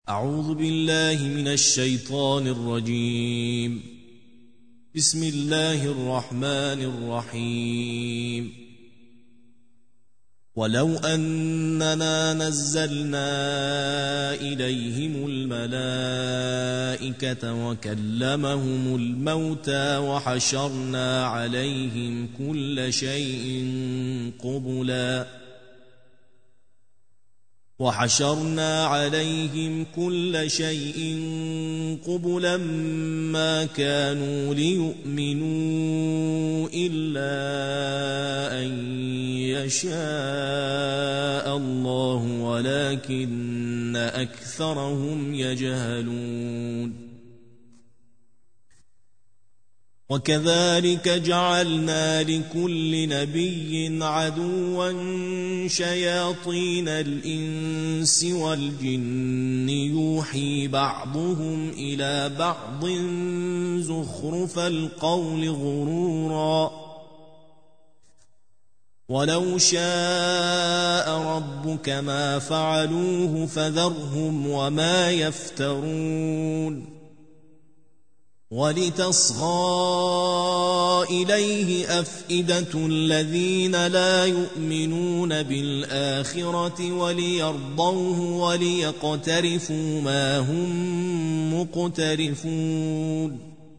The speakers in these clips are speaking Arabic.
أعوذ بالله من الشيطان الرجيم. بسم الله الرحمن الرحيم. ولو أننا نزلنا إليهم الملائكة وكلمهم الموتى وحشرنا عليهم كل شيء قبلا ما كانوا ليؤمنوا إلا أن يشاء الله ولكن أكثرهم يجهلون. وكذلك جعلنا لكل نبي عدوا شياطين الإنس والجن يوحي بعضهم إلى بعض زخرف القول غرورا ولو شاء ربك ما فعلوه فذرهم وما يفترون. ولتصغى إليه أفئدة الذين لا يؤمنون بالآخرة وليرضوه وليقترفوا ما هم مقترفون.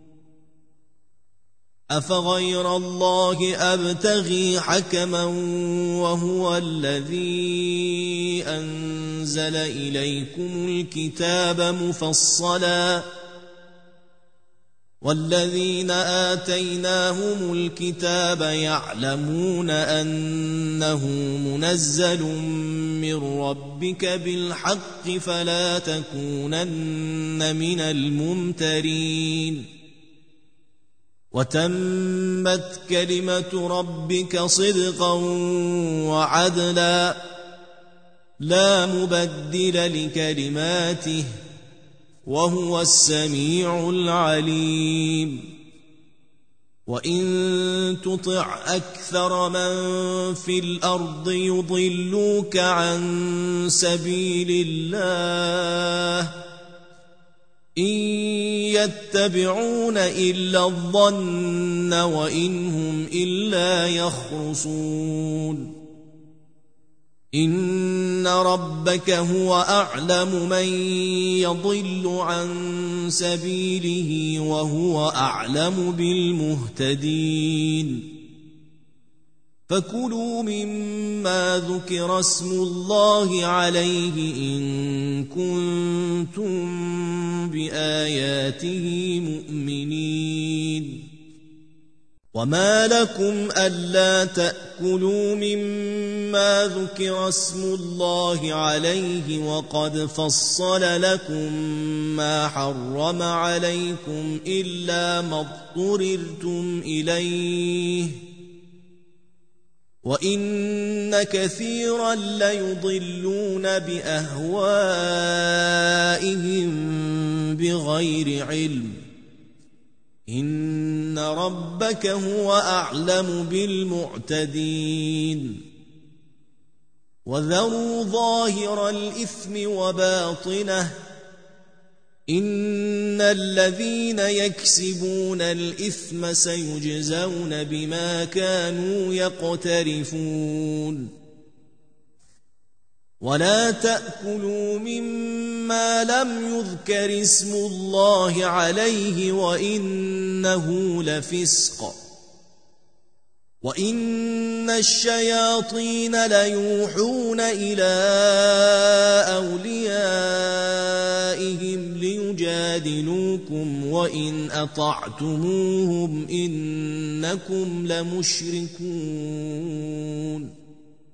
أفغير الله أبتغي حكما وهو الذي أنزل إليكم الكتاب مفصلا والذين آتيناهم الكتاب يعلمون أنه منزل من ربك بالحق فلا تكونن من الممترين. وتمت كلمة ربك صدقا وعدلا لا مبدل لكلماته وهو السميع العليم. وإن تطع أكثر من في الأرض يضلوك عن سبيل الله إن يتبعون إلا الظن وإن هم إلا يخرصون. إن ربك هو أعلم من يضل عن سبيله وهو أعلم بالمهتدين. فكلوا مما ذكر اسم الله عليه إن كنتم بآياته مؤمنين. وما لكم ألا تأكلوا مما ذكر اسم الله عليه وقد فصل لكم ما حرم عليكم إلا ما اضطررتم إليه وإن كثيرا ليضلون بأهوائهم بغير علم. إن ربك هو أعلم بالمعتدين. وذروا ظاهر الإثم وباطنه إن الذين يكسبون الإثم سيجزون بما كانوا يقترفون. ولا تأكلوا مما لم يذكر اسم الله عليه وإنه لفسق وإن الشياطين ليوحون إلى أوليائهم ليجادلوكم وإن أطعتموهم إنكم لمشركون.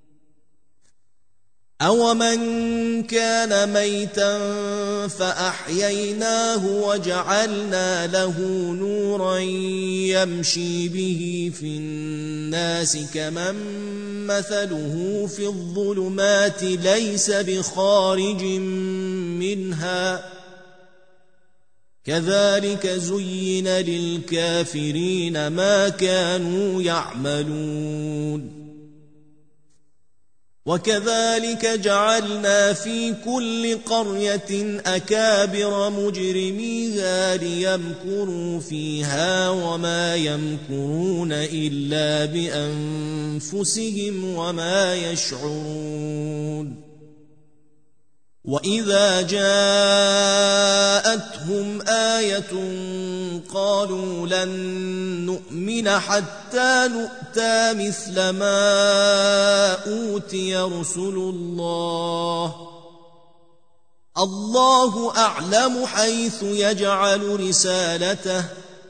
أومن كان ميتا فأحييناه وجعلنا له نورا يمشي به في الناس كمن مثله في الظلمات ليس بخارج منها كذلك زين للكافرين ما كانوا يعملون. وكذلك جعلنا في كل قرية أكابر مجرميها ليمكروا فيها وما يمكرون إلا بأنفسهم وما يشعرون وإذا جاءتهم آية قالوا لن نؤمن حتى نؤتى مثل ما أوتي رسل الله أعلم حيث يجعل رسالته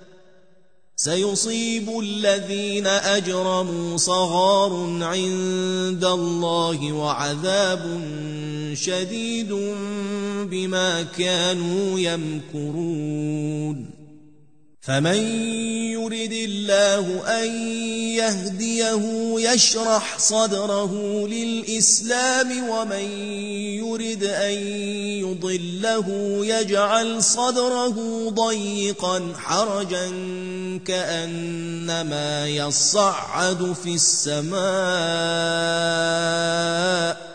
سيصيب الذين أجرموا صغار عند الله وعذاب شديد بما كانوا يمكرون فمن يرد الله أن يهديه يشرح صدره للإسلام ومن يرد أن يضله يجعل صدره ضيقا حرجا كأنما يصعد في السماء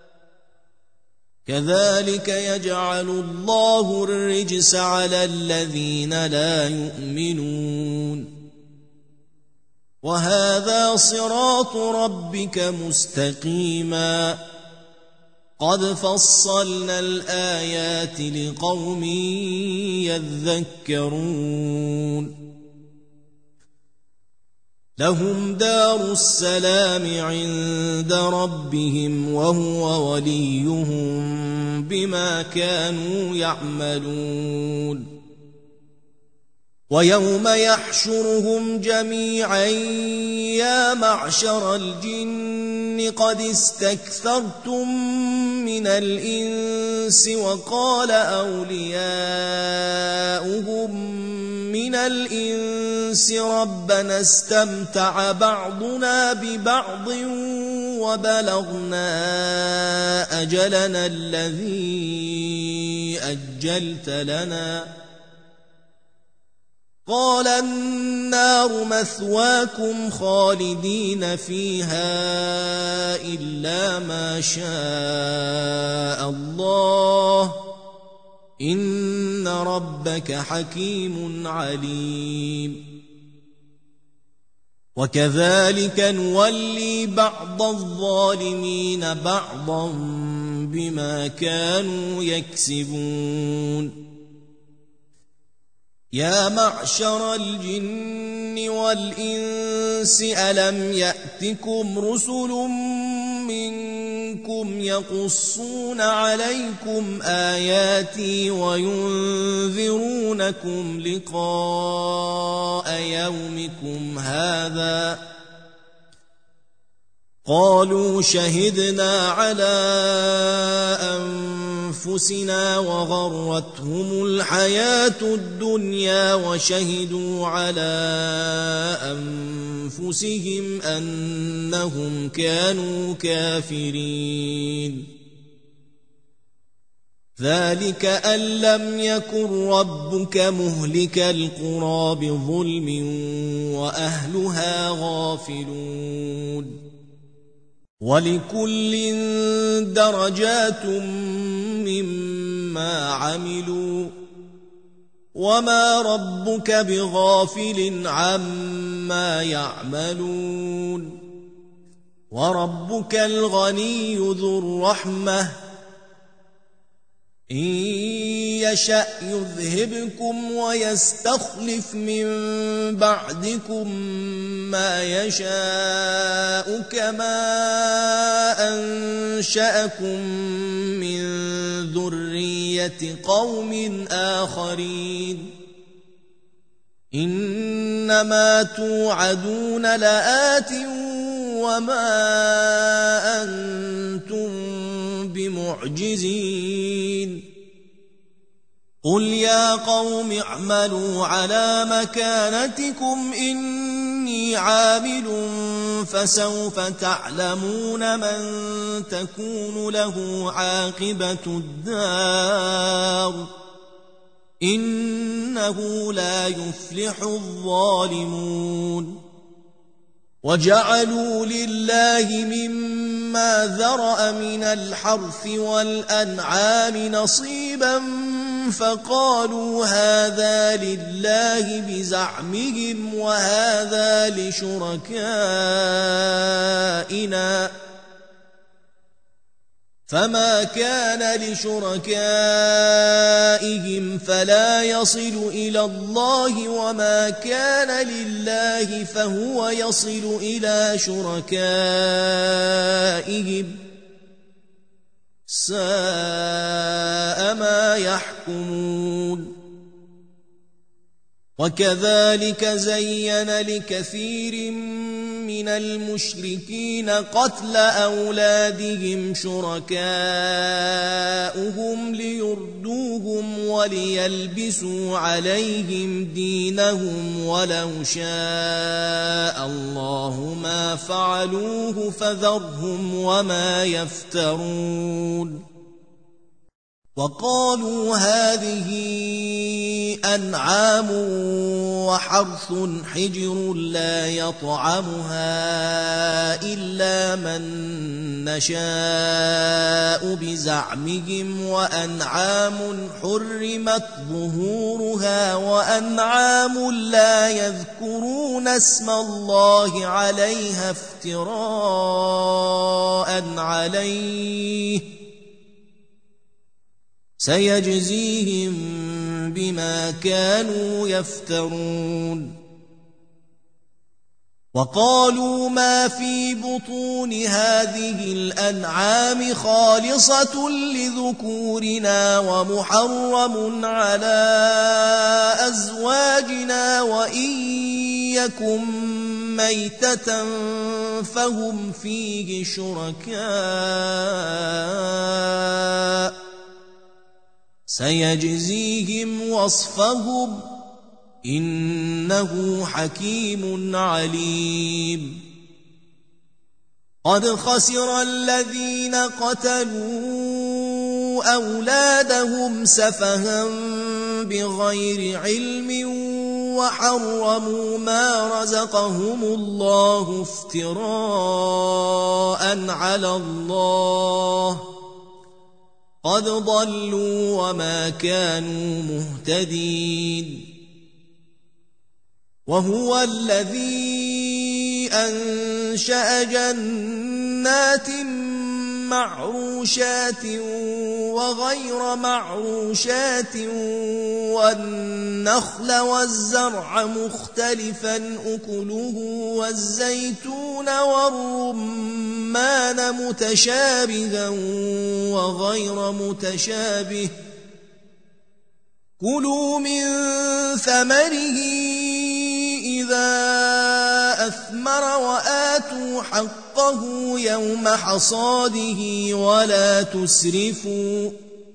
كذلك يجعل الله الرجس على الذين لا يؤمنون وهذا صراط ربك مستقيما قد فصلنا الآيات لقوم يذكرون لهم دار السلام عند ربهم وهو وليهم بما كانوا يعملون ويوم يحشرهم جميعا يا معشر الجن قد استكثرتم من الإنس وقال أولياؤهم من الإنس ربنا استمتع بعضنا ببعض وبلغنا أجلنا الذي أجلت لنا قال النار مثواكم خالدين فيها إلا ما شاء الله إن ربك حكيم عليم وكذلك نولي بعض الظالمين بعضا بما كانوا يكسبون يا معشر الجن والإنس ألم يأتكم رسل منكم يقصون عليكم آياتي وينذرونكم لقاء يومكم هذا قالوا شهدنا على أنفسنا وغرتهم الحياة الدنيا وشهدوا على أنفسهم أنهم كانوا كافرين ذلك أن لم يكن ربك مهلك القرى بظلم وأهلها غافلون ولكل درجات مما عملوا وما ربك بغافل عما يعملون وربك الغني ذو الرحمة إن يشأ يذهبكم ويستخلف من بعدكم ما يشاء كما أنشأكم من ذرية قوم آخرين إنما توعدون لآت وما أنتم بمعجزين قل يا قوم اعملوا على مكانتكم إني عامل فسوف تعلمون من تكون له عاقبة الدار إنه لا يفلح الظالمون وجعلوا لله مما ذرأ من الحرث والأنعام نصيبا فقالوا هذا لله بزعمهم وهذا لشركائنا فما كان لشركائهم فلا يصل إلى الله وما كان لله فهو يصل إلى شركائهم ساء ما يحكمون وكذلك زين لكثير من المشركين قتل أولادهم شركاؤهم ليردوهم وليلبسوا عليهم دينهم ولو شاء الله ما فعلوه فذرهم وما يفترون وقالوا هذه أنعام وحرث حجر لا يطعمها إلا من نشاء بزعمهم وأنعام حرمت ظهورها وأنعام لا يذكرون اسم الله عليها افتراء عليه سيجزيهم بما كانوا يفترون وقالوا ما في بطون هذه الأنعام خالصة لذكورنا ومحرم على أزواجنا وإن يكن ميتة فهم فيه شركاء سيجزيهم وصفهم إنه حكيم عليم قد خسر الذين قتلوا أولادهم سفها بغير علم وحرموا ما رزقهم الله افتراء على الله قد ضلوا وما كانوا مهتدين وهو الذي أنشأ جنات معروشات وغير معروشات والنخل والزرع مختلفا أكله والزيتون والرمان متشابها وغير متشابه كلوا من ثمره إذا أثمر وآتوا حقه يوم حصاده ولا تسرفوا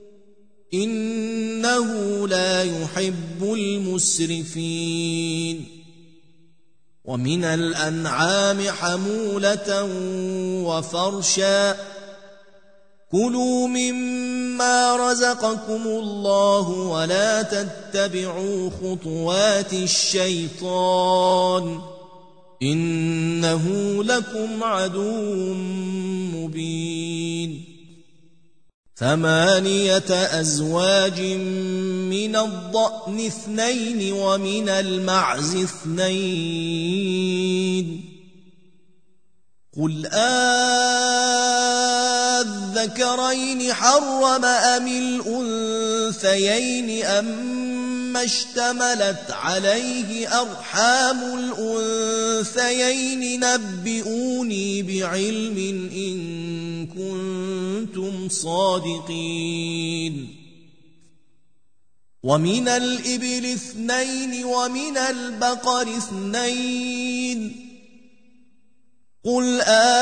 إنه لا يحب المسرفين ومن الأنعام حمولة وفرشا كلوا مما رزقكم الله ولا تتبعوا خطوات الشيطان إنه لكم عدو مبين 8 أزواج من الضأن 2 ومن المعز 2 قل الذكرين حرم أم الأنثيين أما اشتملت عليه أرحام الأنثيين نبئوني بعلم إن كنتم صادقين ومن الإبل 2 ومن البقر 2 قل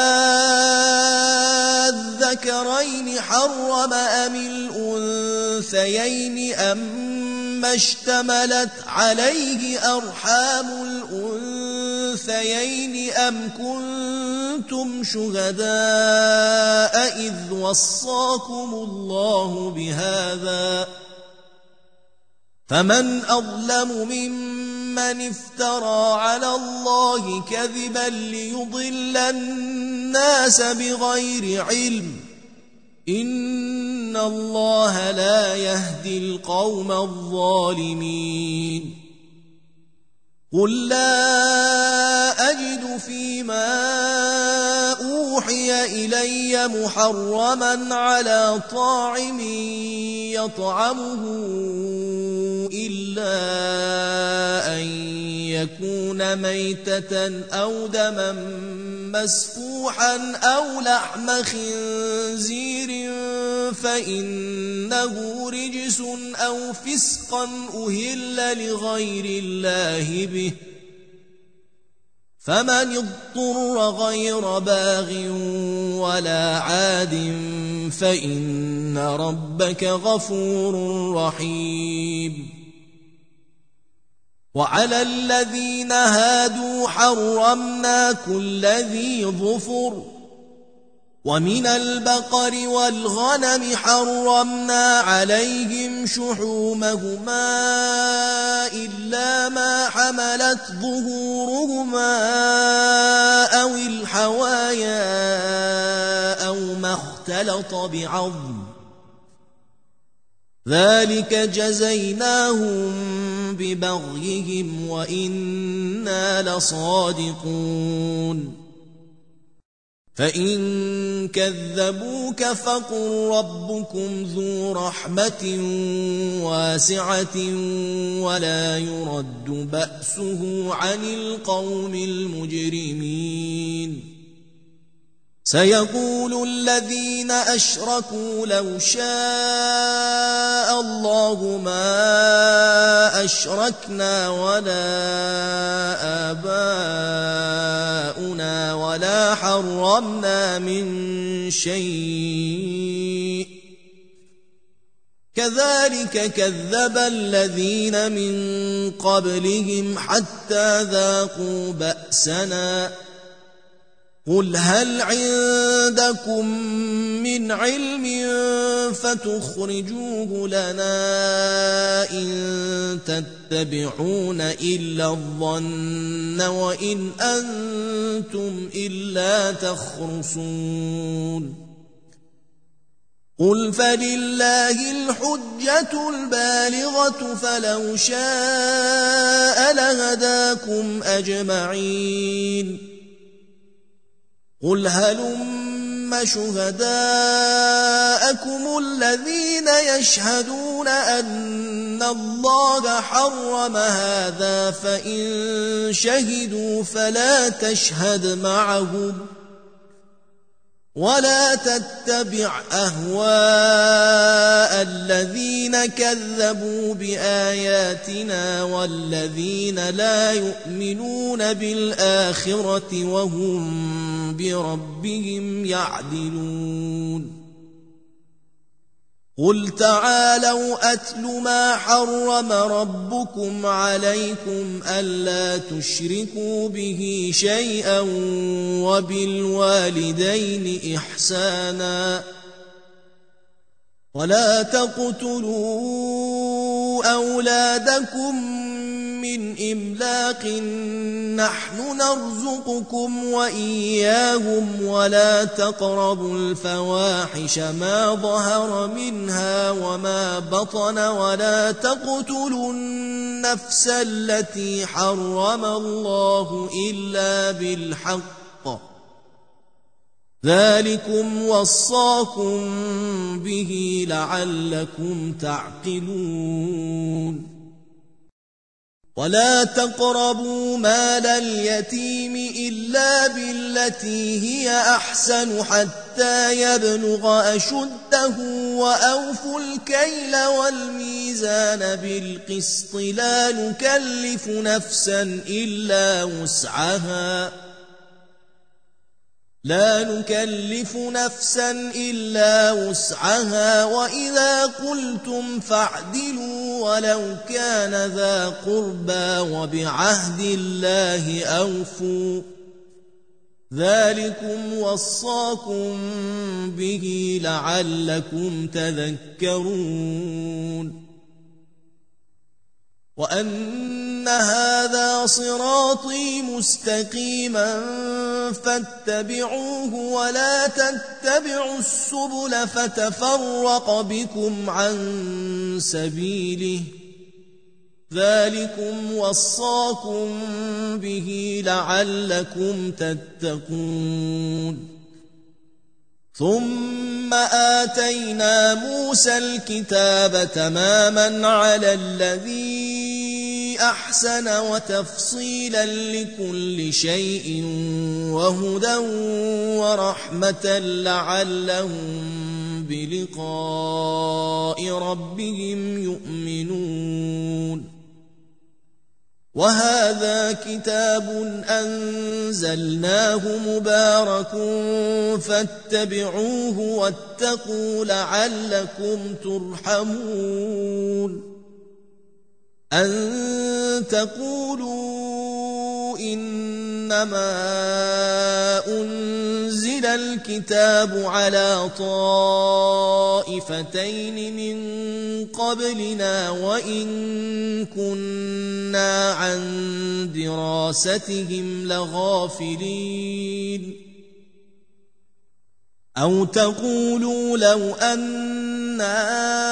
الذكرين حرم أم الأنثيين أما اشتملت عليه أرحام الأنثيين أم كنتم شهداء إذ وصاكم الله بهذا فمن أظلم ممن من افترى على الله كذبا ليضل الناس بغير علم إن الله لا يهدي القوم الظالمين قل لا أجد فيما أوحي إلي محرما على طاعم يطعمه إلا أن يكون ميتة أو دما مسفوحا أو لحم خنزير فإنه رجس أو فسقا أهل لغير الله به فمن اضطر غير باغ ولا عاد فإن ربك غفور رحيم وعلى الذين هادوا حرمنا كل ذي ظفر ومن البقر والغنم حرمنا عليهم شحومهما إلا ما حملت ظهورهما أو الحوايا أو ما اختلط بعظم ذلك جزيناهم ببغيهم وإنا لصادقون فإن كذبوك فقل ربكم ذو رحمة واسعة ولا يرد بأسه عن القوم المجرمين سيقول الذين أشركوا لو شاء الله ما أشركنا ولا آباؤنا ولا حرمنا من شيء كذلك كذب الذين من قبلهم حتى ذاقوا بأسنا قل هل عندكم من علم فتخرجوه لنا إن تتبعون إلا الظن وإن أنتم إلا تخرصون قل فلله الحجة البالغة فلو شاء لهداكم أجمعين قل هلم شهداءكم الذين يشهدون أن الله حرم هذا فإن شهدوا فلا تشهد معهم ولا تتبع أهواء الذين كذبوا بآياتنا والذين لا يؤمنون بالآخرة وهم بربهم يعدلون قل تعالوا أتل ما حرم ربكم عليكم ألا تشركوا به شيئا وبالوالدين إحسانا ولا تقتلوا أولادكم من إملاق نحن نرزقكم وإياهم ولا تقربوا الفواحش ما ظهر منها وما بطن ولا تقتلوا النفس التي حرم الله إلا بالحق ذلكم وصاكم به لعلكم تعقلون ولا تقربوا مال اليتيم إلا بالتي هي أحسن حتى يبلغ أشده وأوفوا الكيل والميزان بالقسط لا نكلف نفسا إلا وسعها وإذا قلتم فاعدلوا ولو كان ذا قربى وبعهد الله أوفوا ذلكم وصاكم به لعلكم تذكرون وأن هذا صراطي مستقيما فاتبعوه ولا تتبعوا السبل فتفرق بكم عن سبيله ذلكم وصاكم به لعلكم تتقون ثم آتينا موسى الكتاب تماما على الذي أحسن وتفصيلا لكل شيء وهدى ورحمة لعلهم بلقاء ربهم يؤمنون وهذا كتاب أنزلناه مبارك فاتبعوه واتقوا لعلكم ترحمون أن تقولوا إنما أنزل الكتاب على طائفتين من قبلنا وإن كنا عن دراستهم لغافلين أو تقولوا لو أنا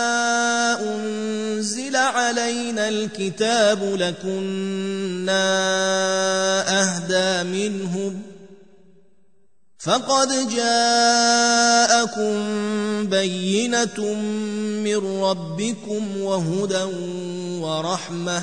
أنزل علينا الكتاب لكنا أهدى منهم فقد جاءكم بينة من ربكم وهدى ورحمة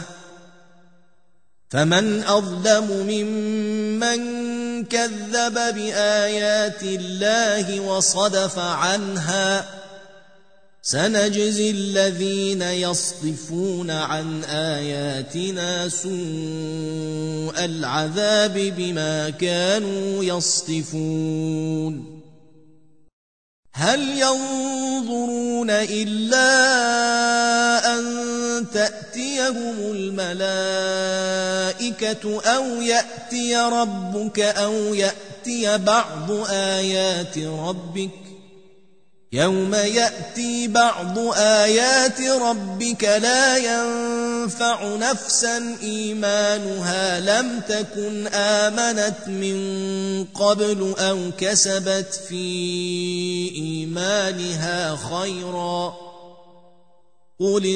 فمن أظلم ممن كذب بآيات الله وصدف عنها سنجزي الذين يصدفون عن آياتنا سوء العذاب بما كانوا يصدفون هل ينظرون إلا أن تأتيهم الملائكة أو يأتي ربك أو يأتي بعض آيات ربك يوم يأتي بعض آيات ربك لا ينفع نفسا إيمانها لم تكن آمنت من قبل أو كسبت في إيمانها خيرا قل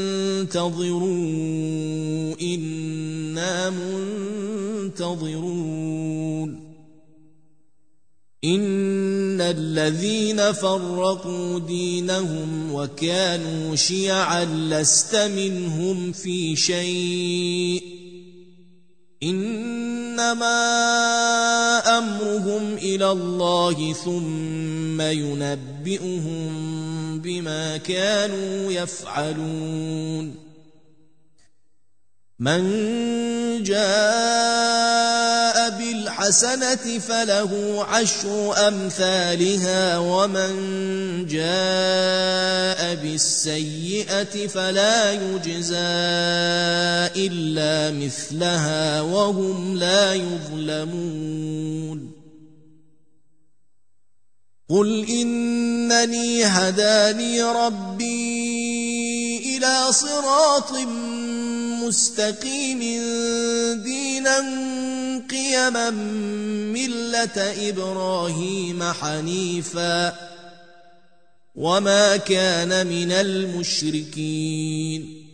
انتظروا إنا منتظرون إن الذين فرقوا دينهم وكانوا شيعا لست منهم في شيء إنما أمرهم إلى الله ثم ينبئهم بما كانوا يفعلون من جاء بالحسنة فله عشر أمثالها ومن جاء بالسيئة فلا يجزى إلا مثلها وهم لا يظلمون قل إنني هداني ربي إلى صراط مستقيم دينا قيما ملة إبراهيم حنيفا وما كان من المشركين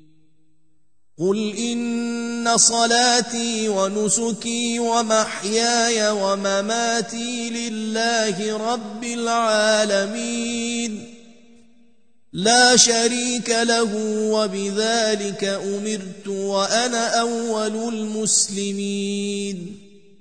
قل إن صلاتي ونسكي ومحياي ومماتي لله رب العالمين لا شريك له وبذلك أمرت وأنا أول المسلمين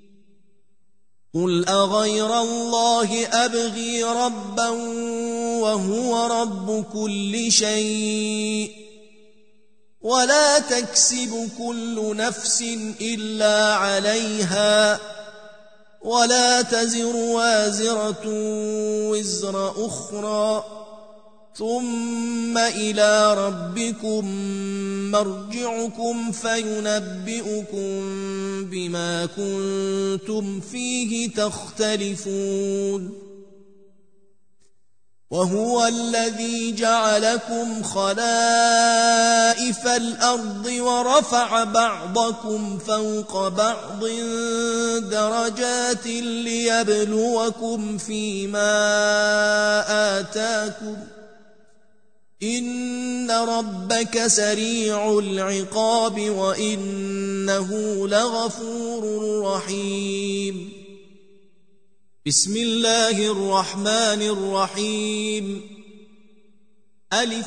قل أغير الله أبغي ربا وهو رب كل شيء ولا تكسب كل نفس إلا عليها ولا تزر وازرة وزر أخرى ثم إلى ربكم مرجعكم فينبئكم بما كنتم فيه تختلفون وهو الذي جعلكم خلائف الأرض ورفع بعضكم فوق بعض درجات ليبلوكم فيما آتاكم إن ربك سريع العقاب وإنه لغفور رحيم بسم الله الرحمن الرحيم ألف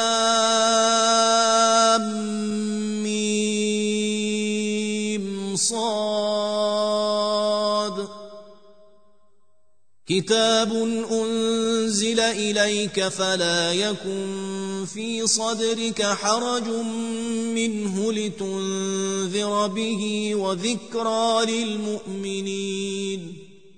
لام ميم صاد كتاب أنزل إليك فلا يكن في صدرك حرج منه لتنذر به وذكرى للمؤمنين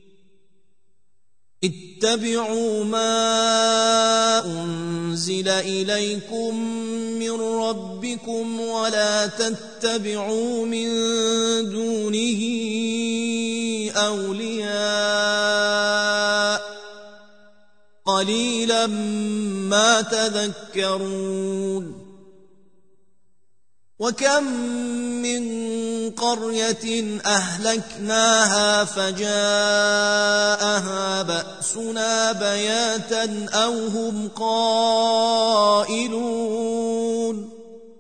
اتبعوا ما أنزل إليكم من ربكم ولا تتبعوا من دونه أولياء قليلا ما تذكرون وكم من قرية أهلكناها فجاءها بأسنا بياتا أو هم قائلون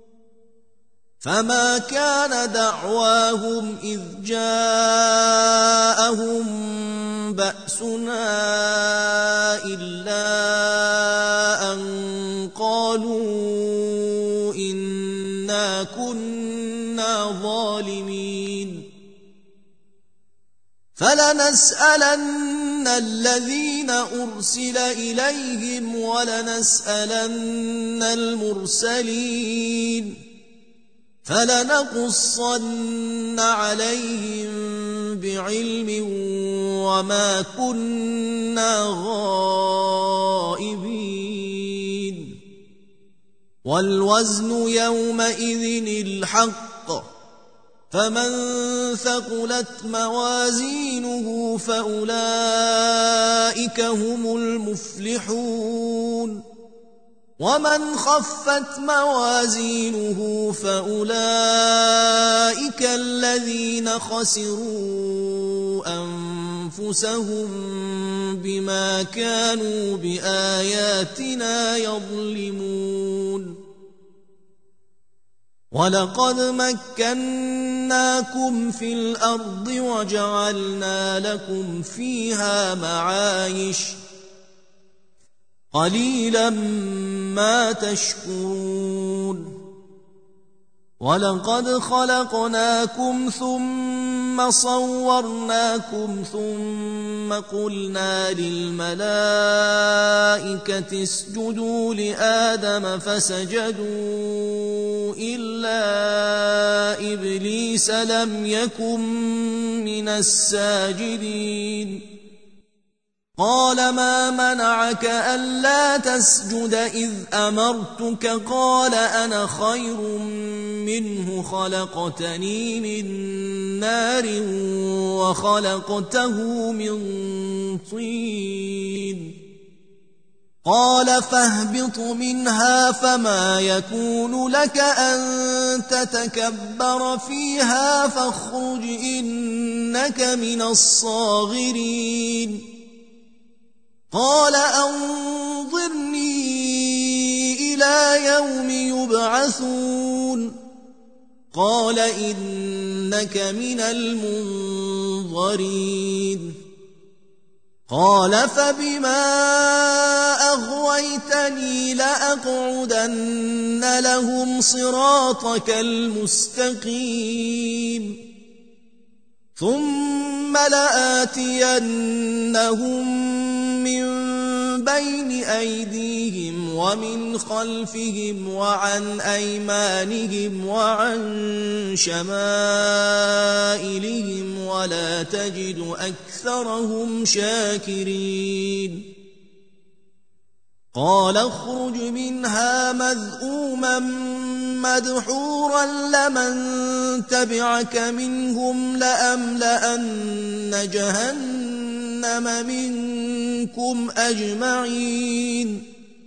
فما كان دعواهم إذ جاءهم بأسنا إلا أن قالوا إنا كنا ظالمين فلنسألن الذين أرسل إليهم ولنسألن المرسلين فلنقصن عليهم بعلم وما كنا غائبين والوزن يومئذ الحق فمن ثقلت موازينه فأولئك هم المفلحون ومن خفت موازينه فأولئك الذين خسروا أنفسهم بما كانوا بآياتنا يظلمون ولقد مكناكم في الأرض وجعلنا لكم فيها معايش قليلا ما تشكرون ولقد خلقناكم ثم صورناكم ثم قلنا للملائكة اسجدوا لآدم فسجدوا إلا إبليس لم يكن من الساجدين قال ما منعك ألا تسجد إذ أمرتك قال أنا خير منه خلقتني من نار وخلقته من طين قال فاهبط منها فما يكون لك أن تتكبر فيها فاخرج إنك من الصاغرين قال أنظرني إلى يوم يبعثون قال إنك من المنظرين قال فبما أغويتني لأقعدن لهم صراطك المستقيم ثم لآتينهم من بين أيديهم ومن خلفهم وعن أيمانهم وعن شمائلهم ولا تجد أكثرهم شاكرين قال اخرج منها مذءوما مدحورا لمن تبعك منهم لأملأن جهنم جهنم منكم أجمعين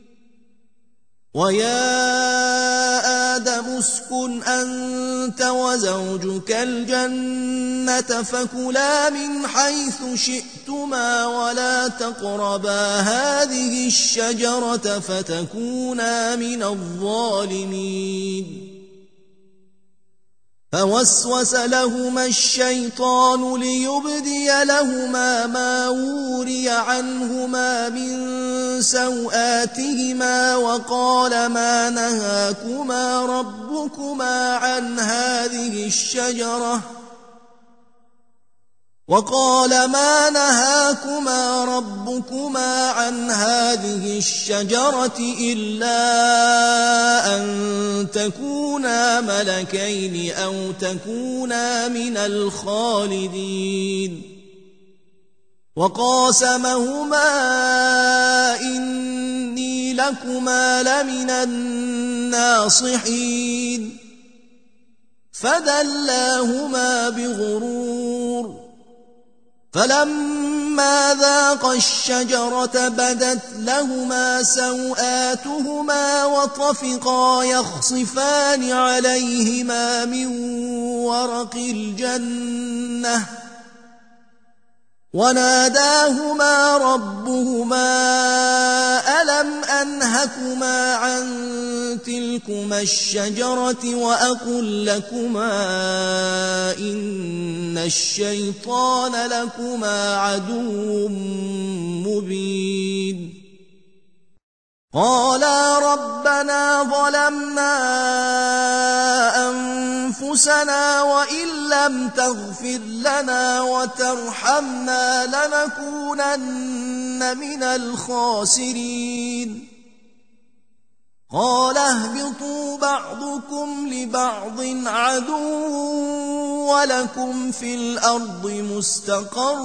ويا آدم اسكن أنت وزوجك الجنة فكلا من حيث شئتما ولا تقربا هذه الشجرة فتكونا من الظالمين فوسوس لهما الشيطان ليبدي لهما ما وري عنهما من سوآتهما وقال ما نهاكما ربكما عن هذه الشجرة إلا أن تكونا ملكين أو تكونا من الخالدين وقاسمهما إني لكما لمن الناصحين فدلاهما بغرور فلما ذاقا الشجرة بدت لهما سوآتهما وطفقا يخصفان عليهما من ورق الجنة وناداهما ربهما ألم أنهكما عن تلكما الشجرة وأقل لكما إن الشيطان لكما عدو مبين قالا ربنا ظلمنا أنفسنا وإن لم تغفر لنا وترحمنا لنكونن من الخاسرين قال اهبطوا بعضكم لبعض عدو ولكم في الأرض مستقر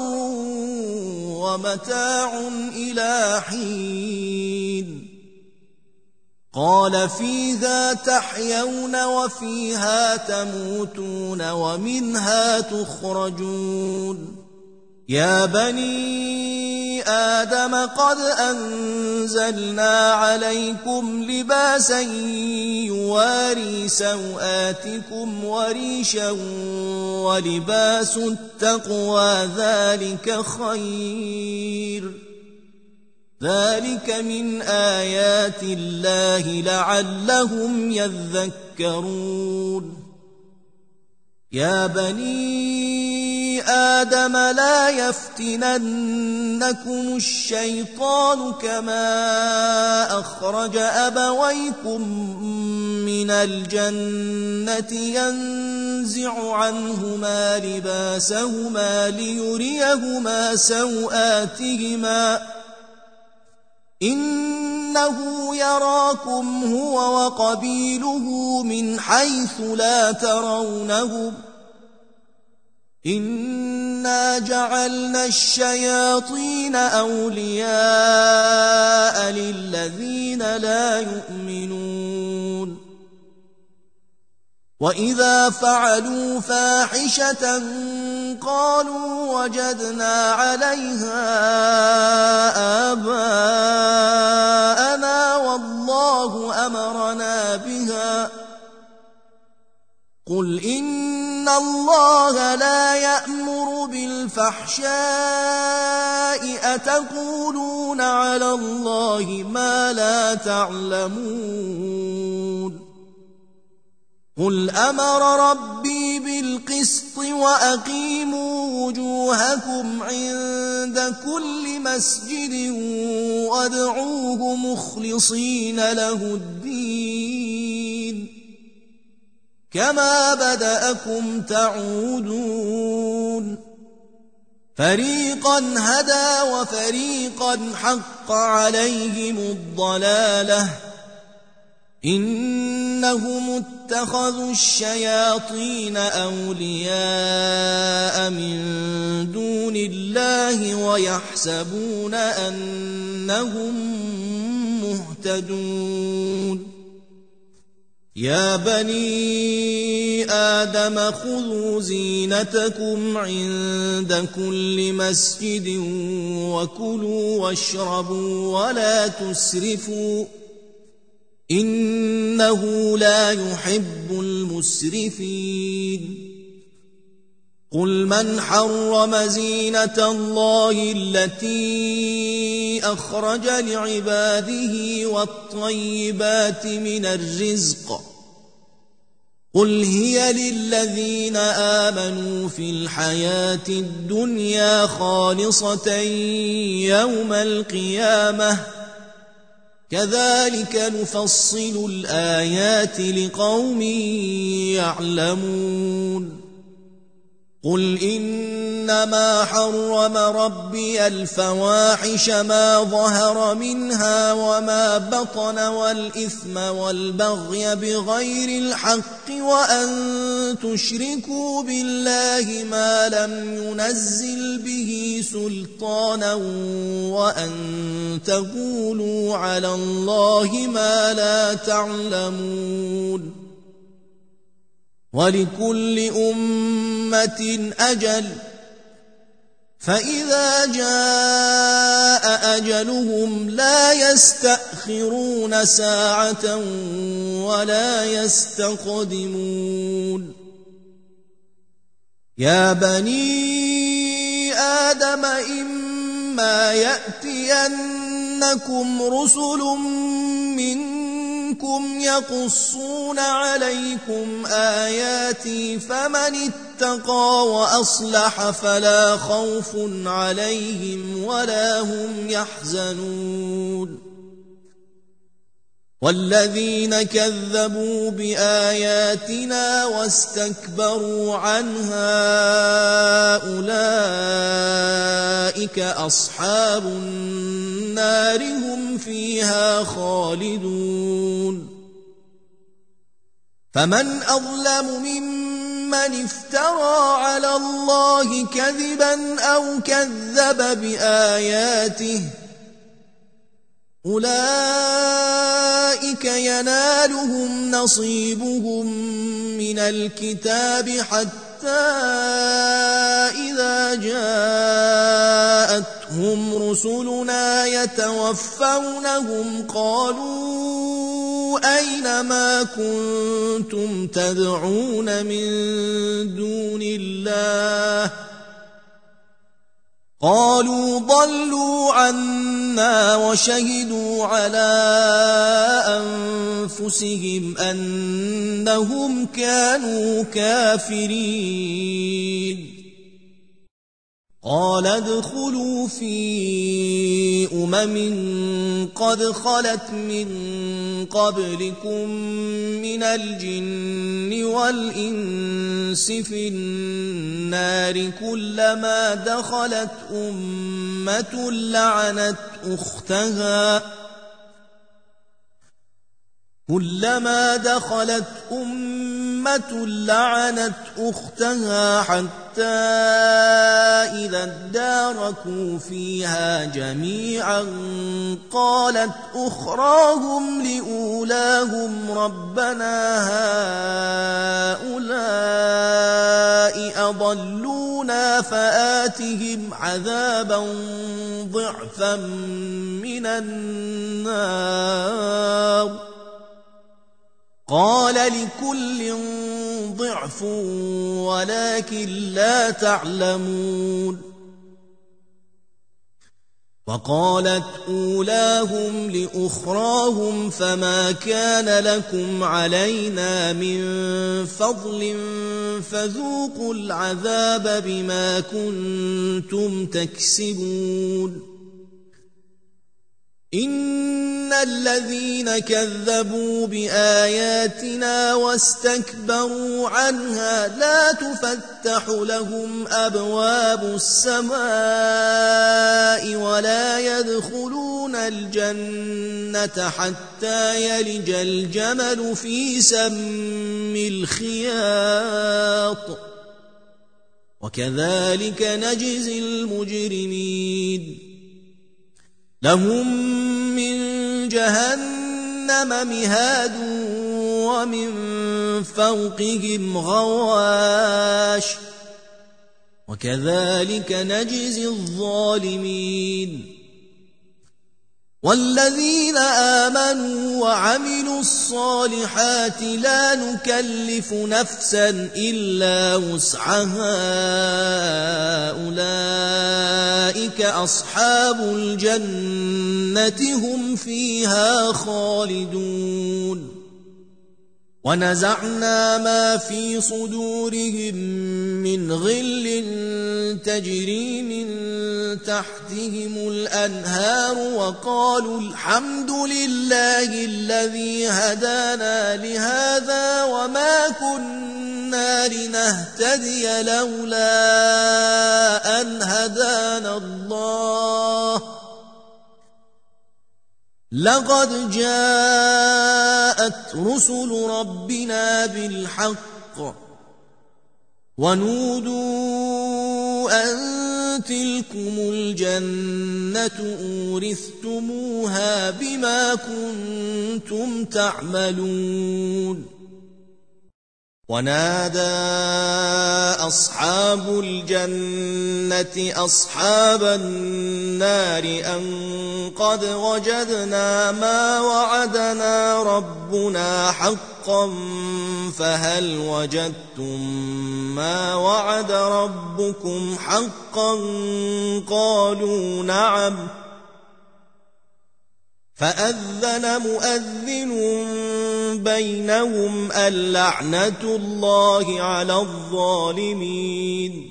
ومتاع إلى حين قال فيها تحيون وفيها تموتون ومنها تخرجون يا بني آدم قد أنزلنا عليكم لباسا يواري سوآتكم وريشا ولباس التقوى ذلك خير ذلك من آيات الله لعلهم يذكرون يا بني آدم لا يفتننكم الشيطان كما أخرج أبويكم من الجنة ينزع عنهما لباسهما ليريهما سوآتهما إنه يراكم هو وقبيله من حيث لا ترونهم إنا جعلنا الشياطين أولياء للذين لا يؤمنون وإذا فعلوا فاحشة قالوا وجدنا عليها آباءنا والله أمرنا بها قل إن الله لا يأمر بالفحشاء أتقولون على الله ما لا تعلمون قل أمر ربي بالقسط وأقيموا وجوهكم عند كل مسجد وادعوه مخلصين له الدين كما بدأكم تعودون فريقا هدى وفريقا حق عليهم الضلالة إنهم اتخذوا الشياطين أولياء من دون الله ويحسبون أنهم مهتدون يا بني آدم خذوا زينتكم عند كل مسجد وكلوا واشربوا ولا تسرفوا إنه لا يحب المسرفين قل من حرم زينة الله التي أخرج لعباده والطيبات من الرزق قل هي للذين آمنوا في الحياة الدنيا خالصة يوم القيامة كذلك نفصل الآيات لقوم يعلمون قل إنما حرم ربي الفواحش ما ظهر منها وما بطن والإثم والبغي بغير الحق وأن تشركوا بالله ما لم ينزل به سلطانا وأن تقولوا على الله ما لا تعلمون ولكل أمة أجل فإذا جاء أجلهم لا يستأخرون ساعة ولا يستقدمون يا بني آدم إما يأتينكم رسل منكم يقصون عليكم آياتي فمن اتقى وأصلح فلا خوف عليهم ولا هم يحزنون والذين كذبوا بآياتنا واستكبروا عنها أولئك أصحاب النار هم فيها خالدون فمن أظلم ممن افترى على الله كذبا أو كذب بآياته أولئك ينالهم نصيبهم من الكتاب حتى إذا جاءتهم رسلنا يتوفونهم قالوا أين ما كنتم تدعون من دون الله قالوا ضلوا عنا وشهدوا على أنفسهم أنهم كانوا كافرين قال ادخلوا في قد خلت من قبلكم من الجن والإنس في النار كلما دخلت أمة لعنت أختها حتى إذا اداركوا فيها جميعا قالت أخراهم لأولاهم ربنا هؤلاء أضلونا فآتهم عذابا ضعفا من النار قال لكل ضعف ولكن لا تعلمون وقالت أولاهم لأخراهم فما كان لكم علينا من فضل فذوقوا العذاب بما كنتم تكسبون إن الذين كذبوا بآياتنا واستكبروا عنها لا تفتح لهم أبواب السماء ولا يدخلون الجنة حتى يلج الجمل في سم الخياط وكذلك نجزي المجرمين لهم من جهنم جهنم مهاد ومن فوقهم غواش وكذلك نجزي الظالمين والذين آمنوا وعملوا الصالحات لا نكلف نفسا إلا وسعها أولئك أصحاب الجنة هم فيها خالدون ونزعنا ما في صدورهم من غل تجري من تحتهم الأنهار وقالوا الحمد لله الذي هدانا لهذا وما كنا لنهتدي لولا أن هدانا الله لقد جاءت رسل ربنا بالحق ونودوا أن تلكم الجنة أورثتموها بما كنتم تعملون ونادى أصحاب الجنة أصحاب النار أن قد وجدنا ما وعدنا ربنا حقا فهل وجدتم ما وعد ربكم حقا قالوا نعم فأذن مؤذن بينهم اللعنة الله على الظالمين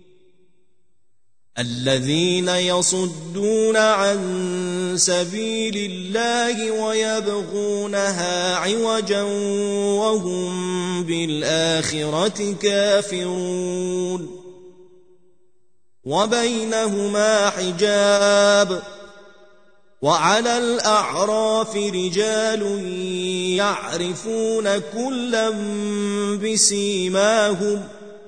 الذين يصدون عن سبيل الله ويبغونها عوجا وهم بالآخرة كافرون وبينهما حجاب وعلى الأعراف رجال يعرفون كلا بسيماهم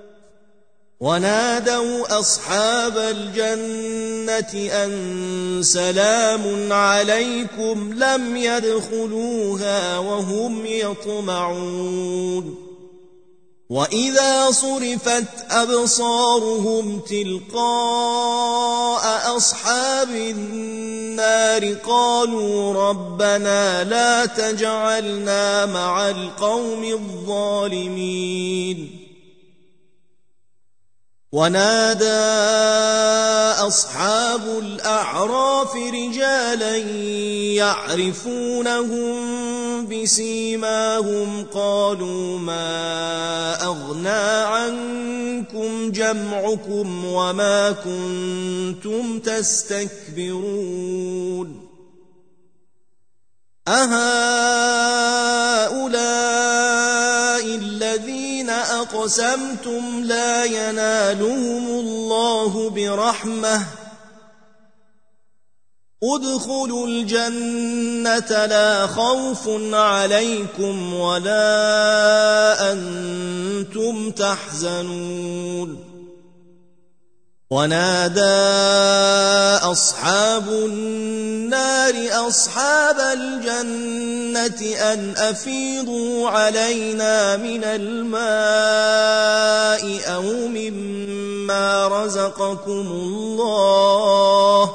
ونادوا أصحاب الجنة أن سلام عليكم لم يدخلوها وهم يطمعون وإذا صرفت أبصارهم تلقاء أصحاب النار قالوا ربنا لا تجعلنا مع القوم الظالمين ونادى أصحاب الأعراف رجالا يعرفونهم بسيماهم قالوا ما أغنى عنكم جمعكم وما كنتم تستكبرون أهؤلاء الذين أقسمتم لا ينالهم الله برحمة ادخلوا الجنة لا خوف عليكم ولا أنتم تحزنون ونادى أصحاب النار أصحاب الجنة أن أفيضوا علينا من الماء أو مما رزقكم الله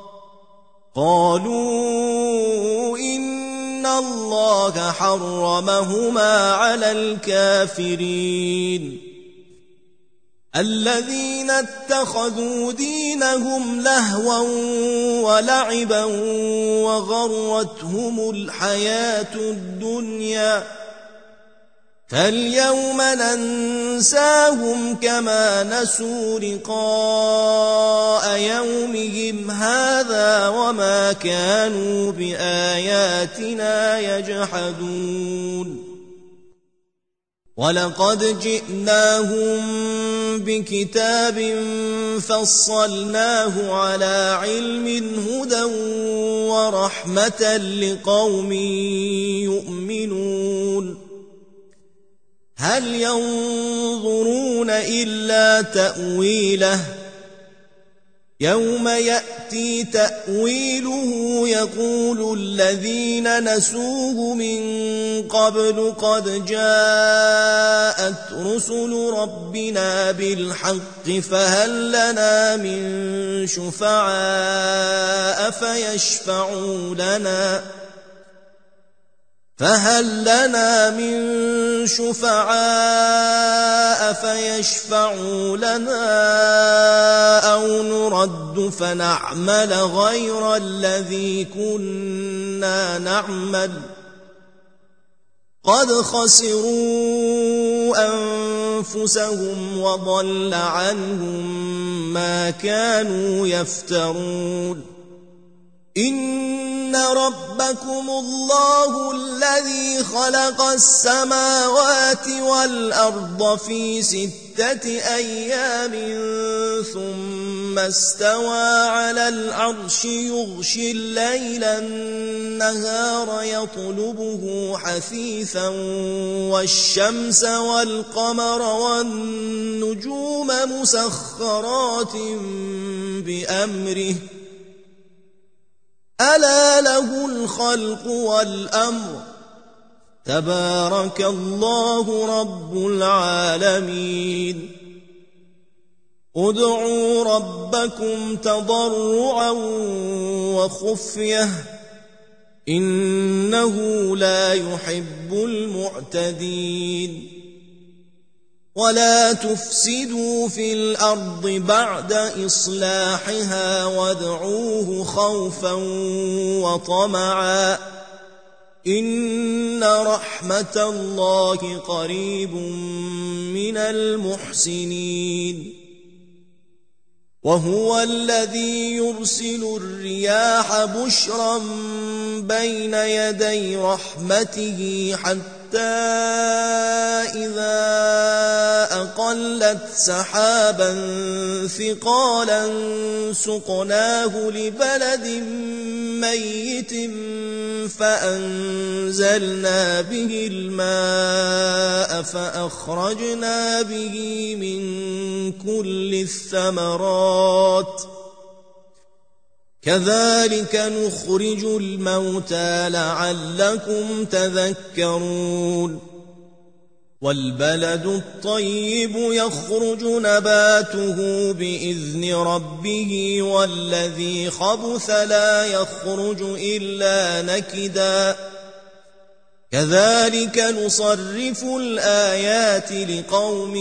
قالوا إن الله حرمهما على الكافرين الذين اتخذوا دينهم لهوا ولعبا وغرتهم الحياة الدنيا فاليوم ننساهم كما نسوا لقاء يومهم هذا وما كانوا بآياتنا يجحدون ولقد جئناهم بكتاب فصلناه على علم هدى ورحمة لقوم يؤمنون هل ينظرون إلا تأويله يوم يأتي تأويله يقول الذين نسوه من قبل قد جاءت رسل ربنا بالحق فهل لنا من شفعاء فيشفعوا لنا أو نرد فنعمل غير الذي كنا نعمل قد خسروا أنفسهم وضل عنهم ما كانوا يفترون إن ربكم الله الذي خلق السماوات والأرض في 6 أيام ثم استوى على العرش يغشي الليل النهار يطلبه حثيثا والشمس والقمر والنجوم مسخرات بأمره ألا له الخلق والأمر تبارك الله رب العالمين ادعوا ربكم تضرعا وخفية إنه لا يحب المعتدين ولا تفسدوا في الأرض بعد إصلاحها وادعوه خوفا وطمعا إن رحمة الله قريب من المحسنين وهو الذي يرسل الرياح بشرا بين يدي رحمته حتى إذا أقلت سحابا ثقالا سقناه لبلد ميت فأنزلنا به الماء فأخرجنا به من كل الثمرات كذلك نخرج الموتى لعلكم تذكرون والبلد الطيب يخرج نباته بإذن ربه والذي خبث لا يخرج إلا نكدا كذلك نصرف الآيات لقوم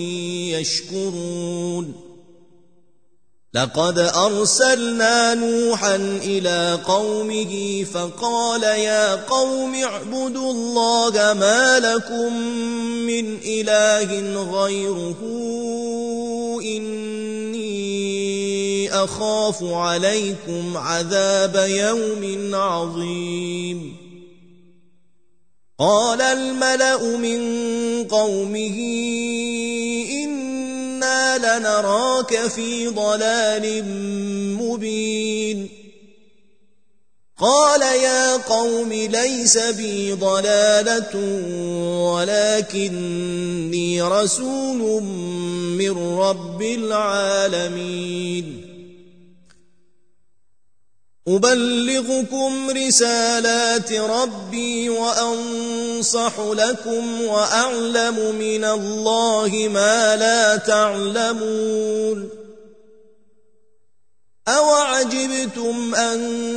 يشكرون لقد أرسلنا نوحا إلى قومه فقال يا قوم اعبدوا الله ما لكم من إله غيره إني أخاف عليكم عذاب يوم عظيم قال الملأ من قومه إنا لنراك في ضلال مبين قال يا قوم ليس بي ضلالة ولكني رسول من رب العالمين أبلغكم رسالات ربي وأنصح لكم وأعلم من الله ما لا تعلمون أوعجبتم أن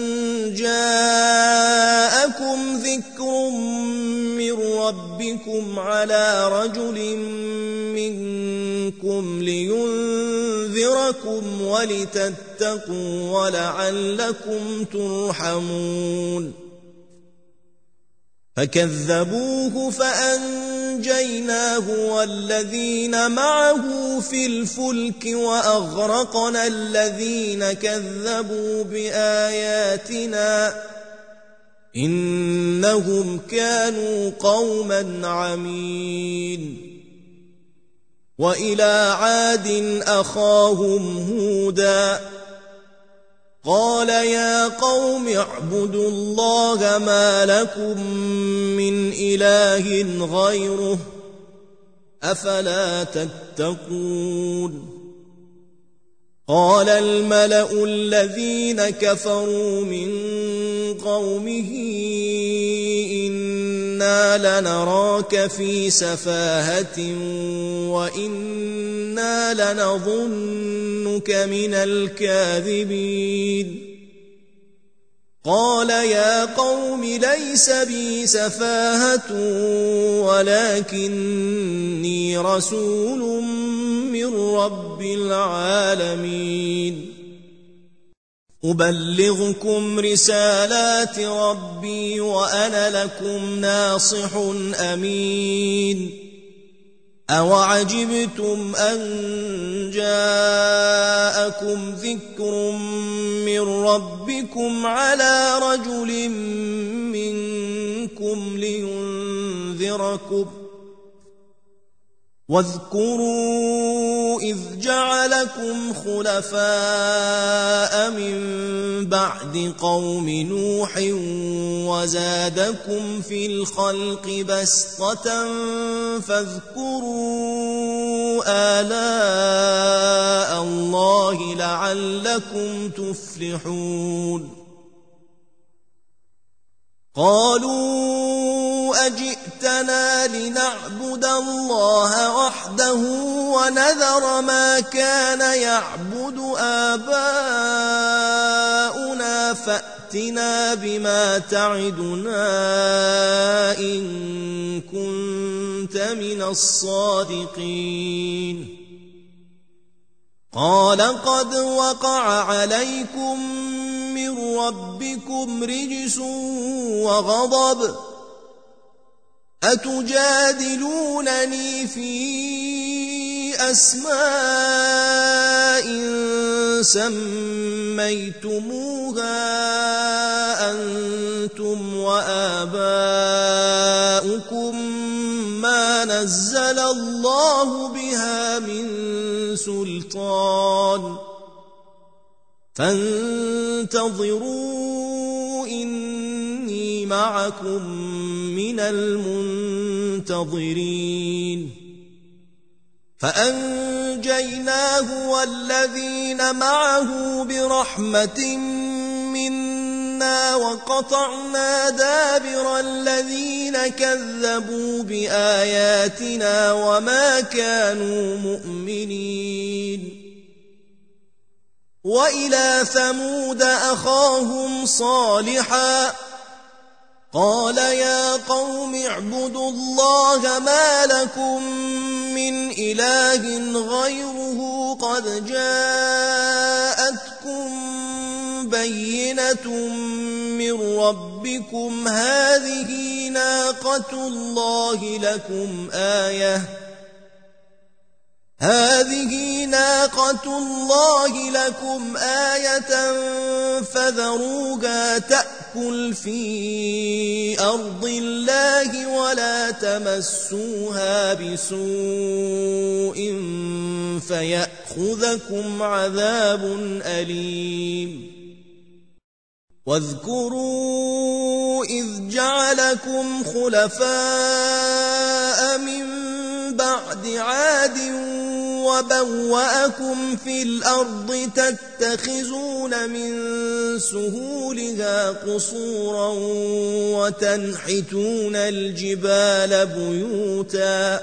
جاءكم ذكر من ربكم على رجل منكم لينذركم ولتتقوا ولعلكم ترحمون فكذبوه فأنجيناه والذين معه في الفلك وأغرقنا الذين كذبوا بآياتنا إنهم كانوا قوما عمين وإلى عاد أخاهم هودا قال يا قوم اعبدوا الله ما لكم من إله غيره أفلا تتقون قال الملأ الذين كفروا من قومه إنا لنراك في سفاهة وإنا لنظنك من الكاذبين قال يا قوم ليس بي سفاهة ولكني رسول من رب العالمين أبلغكم رسالات ربي وأنا لكم ناصح أمين أوعجبتم أن جاءكم ذكر من ربكم على رجل منكم لينذركم واذكروا إذ جعلكم خلفاء من بعد قوم نوح وزادكم في الخلق بسطة فاذكروا آلاء الله لعلكم تفلحون قالوا أجئتنا لنعبد الله وحده ونذر ما كان يعبد آباؤنا فأتنا بما تعدنا إن كنت من الصادقين قال قد وقع عليكم من ربكم رجس وغضب أتجادلونني في أسماء سميتموها أنتم وآباؤكم ما نزل الله بها من سلطان فانتظروا إني معكم من المنتظرين فأنجيناه والذين معه برحمة منا وقطعنا دابر الذين كذبوا بآياتنا وما كانوا مؤمنين وإلى ثمود أخاهم صالحا قال يا قوم اعبدوا الله ما لكم من إله غيره قد جاءتكم بينة من ربكم هذه ناقة الله لكم آية فذروها تأكل في أرض الله ولا تمسوها بسوء فيأخذكم عذاب أليم واذكروا إذ جعلكم خلفاء من بعد عاد وبوأكم في الأرض تتخذون من سهولها قصورا وتنحتون الجبال بيوتا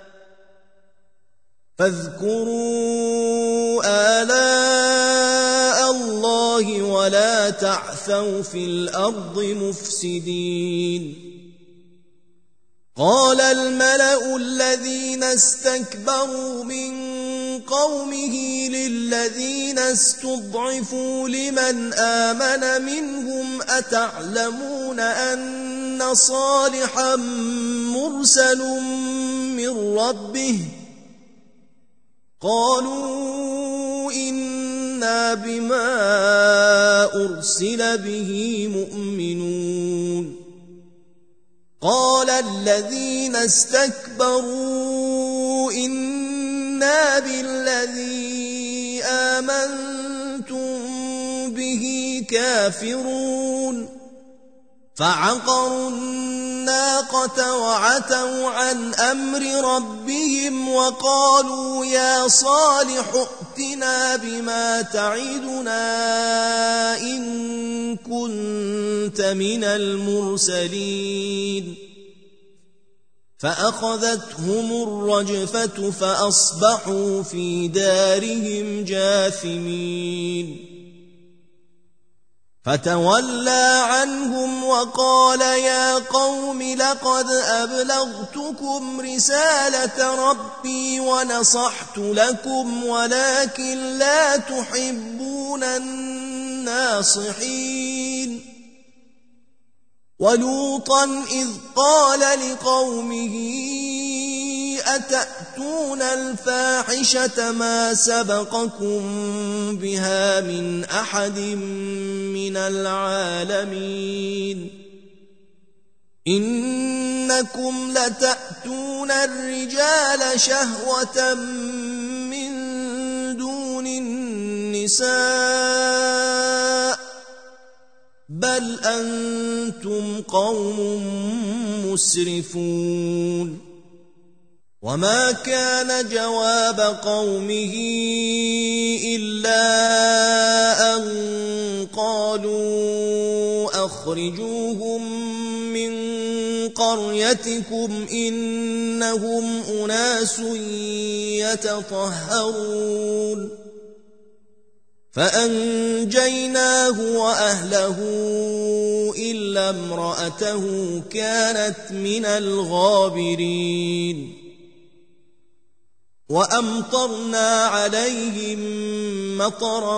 فاذكروا آلاء الله ولا تعثوا في الأرض مفسدين قال الملأ الذين استكبروا من قومه للذين استضعفوا لمن آمن منهم أتعلمون أن صالحا مرسل من ربه قالوا إنا بما أرسل به مؤمنون قال الذين استكبروا إنا بالذي آمنتم به كافرون فعقروا الناقة الناقة وعتوا عن أمر ربهم وقالوا يا صالح ائتنا بما تعدنا إن كنت من المرسلين فأخذتهم الرجفة فأصبحوا في دارهم جاثمين فتولى عنهم وقال يا قوم لقد أبلغتكم رسالة ربي ونصحت لكم ولكن لا تحبون الناصحين ولوطا إذ قال لقومه أتأتون الفاحشة ما سبقكم بها من أحد من العالمين إنكم لتأتون الرجال شهوة من دون النساء بل أنتم قوم مسرفون وما كان جواب قومه إلا أن قالوا أخرجوهم من قريتكم إنهم أناس يتطهرون فأنجيناه وأهله إلا امرأته كانت من الغابرين وأمطرنا عليهم مطرا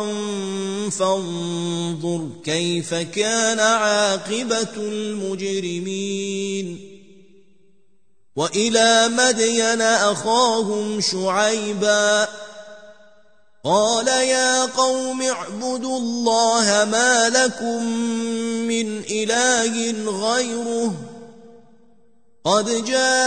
فانظر كيف كان عاقبة المجرمين وإلى مدين أخاهم شعيبا قال يا قوم اعبدوا الله ما لكم من إله غيره قد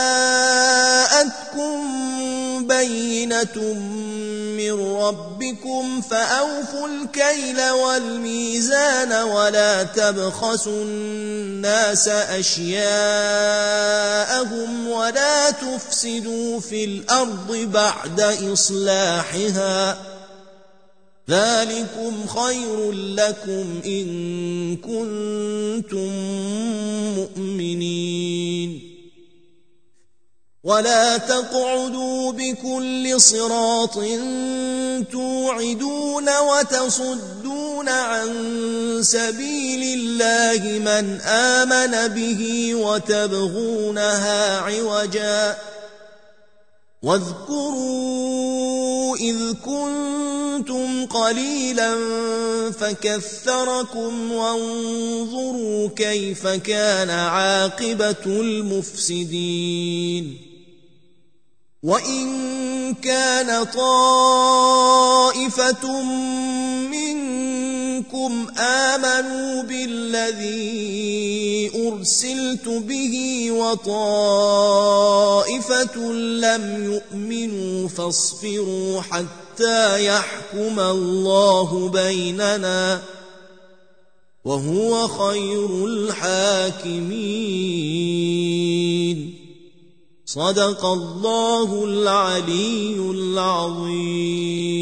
جاءتكم بينة من ربكم فأوفوا الكيل والميزان ولا تبخسوا الناس أشياءهم ولا تفسدوا في الأرض بعد إصلاحها ذلكم خير لكم إن كنتم مؤمنين ولا تقعدوا بكل صراط توعدون وتصدون عن سبيل الله من آمن به وتبغونها عوجا واذكروا إذ كنتم قليلا فكثركم وانظروا كيف كان عاقبة المفسدين وإن كان طائفة منكم آمنوا بالذي أرسلت به وطائفة لم يؤمنوا فاصبروا حتى يحكم الله بيننا وهو خير الحاكمين صدق الله العلي العظيم.